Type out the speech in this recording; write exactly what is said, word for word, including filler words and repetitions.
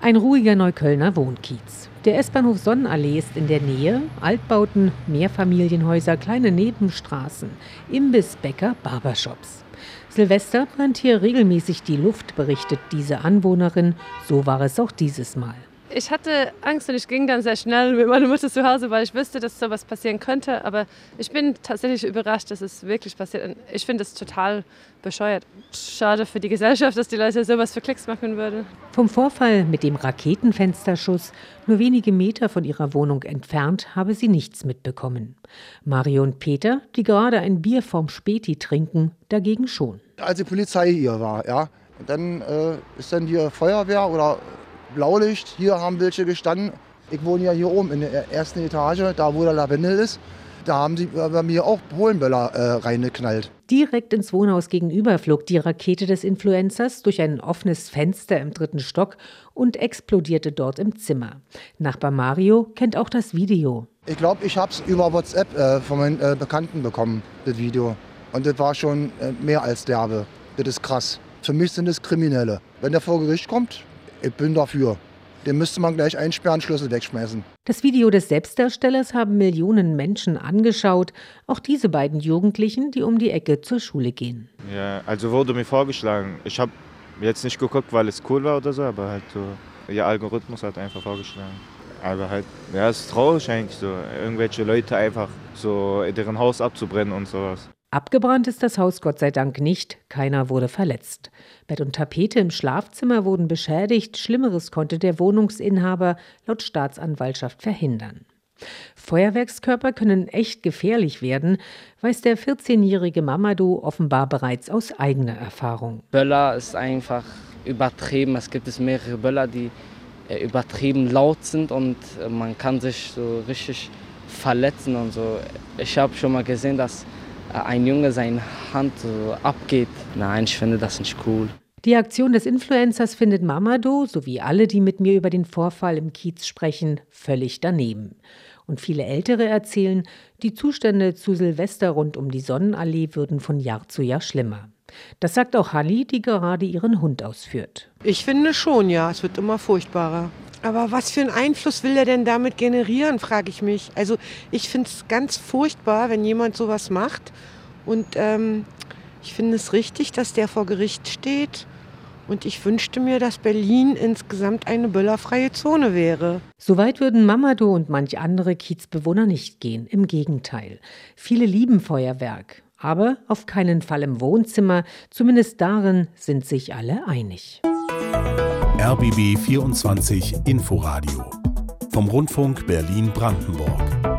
Ein ruhiger Neuköllner Wohnkiez. Der S-Bahnhof Sonnenallee ist in der Nähe. Altbauten, Mehrfamilienhäuser, kleine Nebenstraßen, Imbiss, Bäcker, Barbershops. Silvester brennt hier regelmäßig die Luft, berichtet diese Anwohnerin. So war es auch dieses Mal. Ich hatte Angst und ich ging dann sehr schnell mit meiner Mutter zu Hause, weil ich wusste, dass sowas passieren könnte. Aber ich bin tatsächlich überrascht, dass es wirklich passiert. Und ich finde es total bescheuert. Schade für die Gesellschaft, dass die Leute sowas für Klicks machen würden. Vom Vorfall mit dem Raketenfensterschuss, nur wenige Meter von ihrer Wohnung entfernt, habe sie nichts mitbekommen. Mario und Peter, die gerade ein Bier vorm Späti trinken, dagegen schon. Als die Polizei hier war, ja, und dann äh, ist dann hier Feuerwehr oder Blaulicht, hier haben welche gestanden. Ich wohne ja hier oben in der ersten Etage, da wo der Lavendel ist. Da haben sie bei mir auch Polenböller äh, reingeknallt. Direkt ins Wohnhaus gegenüber flog die Rakete des Influencers durch ein offenes Fenster im dritten Stock und explodierte dort im Zimmer. Nachbar Mario kennt auch das Video. Ich glaube, ich habe es über WhatsApp äh, von meinen äh, Bekannten bekommen, das Video. Und das war schon äh, mehr als derbe. Das ist krass. Für mich sind es Kriminelle. Wenn der vor Gericht kommt, ich bin dafür. Den müsste man gleich einsperren, Schlüssel wegschmeißen. Das Video des Selbstdarstellers haben Millionen Menschen angeschaut. Auch diese beiden Jugendlichen, die um die Ecke zur Schule gehen. Ja, also wurde mir vorgeschlagen. Ich habe jetzt nicht geguckt, weil es cool war oder so, aber halt so, ihr Algorithmus hat einfach vorgeschlagen. Aber halt, ja, es ist traurig eigentlich so, irgendwelche Leute einfach so deren Haus abzubrennen und sowas. Abgebrannt ist das Haus Gott sei Dank nicht. Keiner wurde verletzt. Bett und Tapete im Schlafzimmer wurden beschädigt. Schlimmeres konnte der Wohnungsinhaber laut Staatsanwaltschaft verhindern. Feuerwerkskörper können echt gefährlich werden, weiß der vierzehnjährige Mamadou offenbar bereits aus eigener Erfahrung. Böller ist einfach übertrieben. Es gibt es mehrere Böller, die übertrieben laut sind und man kann sich so richtig verletzen und so. Ich habe schon mal gesehen, dass ein Junge seine Hand so abgeht. Nein, ich finde das nicht cool. Die Aktion des Influencers findet Mamadou, sowie alle, die mit mir über den Vorfall im Kiez sprechen, völlig daneben. Und viele Ältere erzählen, die Zustände zu Silvester rund um die Sonnenallee würden von Jahr zu Jahr schlimmer. Das sagt auch Halli, die gerade ihren Hund ausführt. Ich finde schon, ja, es wird immer furchtbarer. Aber was für einen Einfluss will er denn damit generieren, frage ich mich. Also ich finde es ganz furchtbar, wenn jemand sowas macht. Und ähm, ich finde es richtig, dass der vor Gericht steht. Und ich wünschte mir, dass Berlin insgesamt eine böllerfreie Zone wäre. Soweit würden Mamadou und manch andere Kiezbewohner nicht gehen. Im Gegenteil. Viele lieben Feuerwerk. Aber auf keinen Fall im Wohnzimmer. Zumindest darin sind sich alle einig. R B B vierundzwanzig Inforadio vom Rundfunk Berlin-Brandenburg.